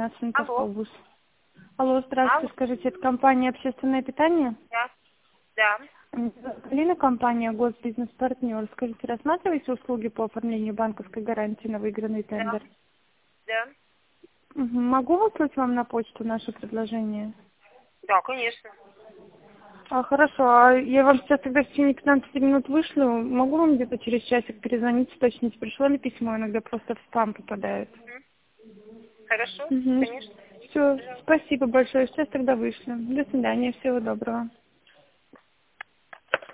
15 минут Алло. автобус. Алло, здравствуйте, Алло. скажите, это компания «Общественное питание»? Да. Да. Галина, компания «Госбизнес-партнер». Скажите, рассматриваете услуги по оформлению банковской гарантии на выигранный Да. тендер? Да. Могу выслать вам на почту наше предложение? Да, конечно. Хорошо, а я вам сейчас тогда в течение 15 минут вышлю. Могу вам где-то через часик перезвонить, уточнить, пришло ли письмо, иногда просто в спам попадает. Хорошо, Угу. конечно. Все, Пожалуйста. спасибо большое, сейчас тогда вышлю. До свидания, всего доброго.